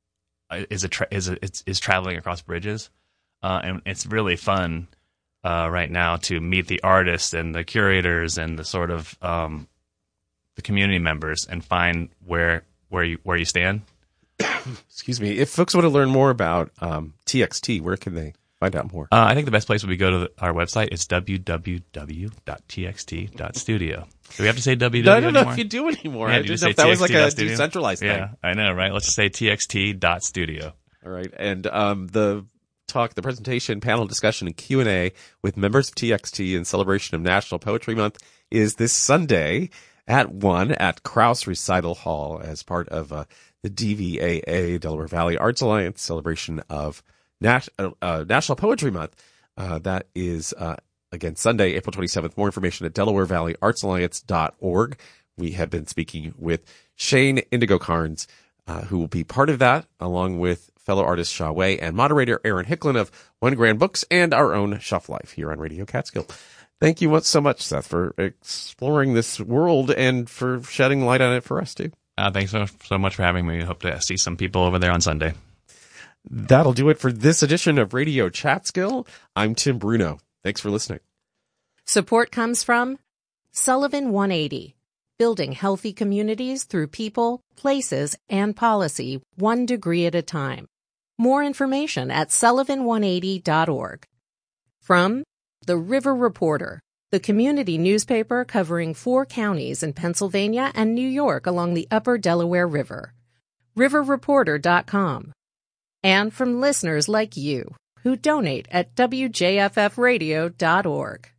is a tra- is a, is, is traveling across bridges, uh, and it's really fun uh, right now to meet the artists and the curators and the sort of um, the community members and find where where you where you stand. Excuse me. If folks want to learn more about um, T X T, where can they find out more? Uh, I think the best place would be go to the, our website. It's w w w dot t x t dot studio. Do we have to say w w w No, I don't know anymore? if you do anymore. Yeah, I didn't know if that was like a decentralized thing. Yeah, I know, right? Let's just say t x t dot studio. All right. And um, the talk, the presentation, panel discussion, and Q and A with members of T X T in celebration of National Poetry Month is this Sunday at one at Krause Recital Hall as part of uh, the D V A A, Delaware Valley Arts Alliance celebration of Nat- uh, uh, National Poetry Month. Uh, that is, uh, again, Sunday, April twenty-seventh. More information at delaware valley arts alliance dot org. We have been speaking with Shane Indigo Carnes, uh, who will be part of that, along with fellow artist Sha Wei and moderator Aaron Hicklin of One Grand Books and our own Shelf Life here on Radio Catskill. Thank you so much, Seth, for exploring this world and for shedding light on it for us, too. Uh, thanks so, so much for having me. I hope to see some people over there on Sunday. That'll do it for this edition of Radio Catskill. I'm Tim Bruno. Thanks for listening. Support comes from Sullivan one eighty, building healthy communities through people, places, and policy, one degree at a time. More information at sullivan one eighty dot org. From The River Reporter, the community newspaper covering four counties in Pennsylvania and New York along the upper Delaware River. river reporter dot com. And from listeners like you, who donate at w j f f radio dot org.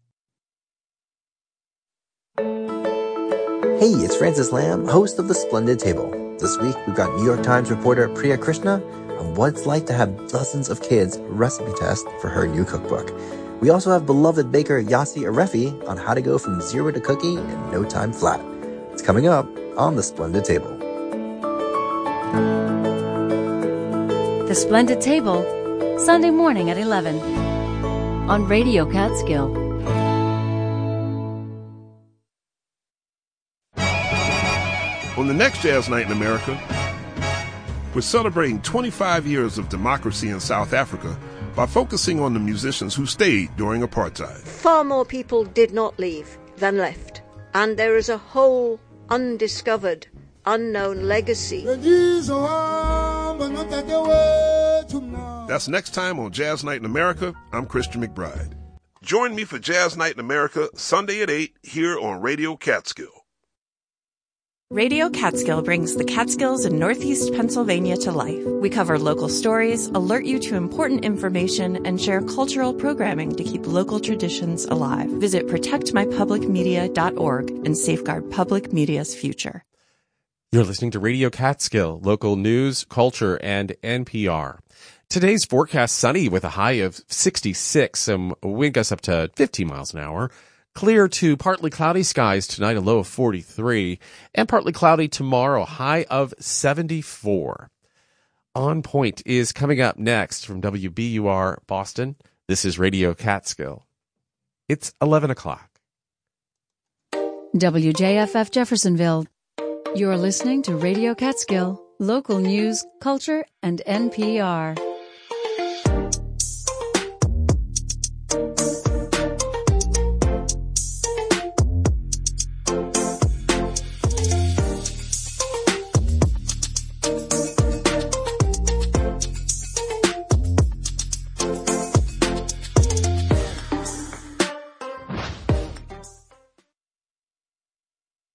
Hey, it's Francis Lamb, host of The Splendid Table. This week, we've got New York Times reporter Priya Krishna on what it's like to have dozens of kids recipe test for her new cookbook. We also have beloved baker Yassi Arefi on how to go from zero to cookie in no time flat. It's coming up on The Splendid Table. The Splendid Table, Sunday morning at eleven on Radio Catskill. On the next Jazz Night in America, we're celebrating twenty-five years of democracy in South Africa by focusing on the musicians who stayed during apartheid. Far more people did not leave than left, and there is a whole undiscovered, unknown legacy. That's next time on Jazz Night in America. I'm Christian McBride. Join me for Jazz Night in America, Sunday at eight, here on Radio Catskill. Radio Catskill brings the Catskills in Northeast Pennsylvania to life. We cover local stories, alert you to important information, and share cultural programming to keep local traditions alive. Visit protect my public media dot org and safeguard public media's future. You're listening to Radio Catskill, local news, culture, and N P R. Today's forecast sunny with a high of sixty-six and wind gusts up to fifteen miles an hour. Clear to partly cloudy skies tonight, a low of forty-three, and partly cloudy tomorrow, high of seventy-four. On Point is coming up next from W B U R Boston. This is Radio Catskill. It's eleven o'clock. W J F F Jeffersonville. You're listening to Radio Catskill, local news, culture, and N P R.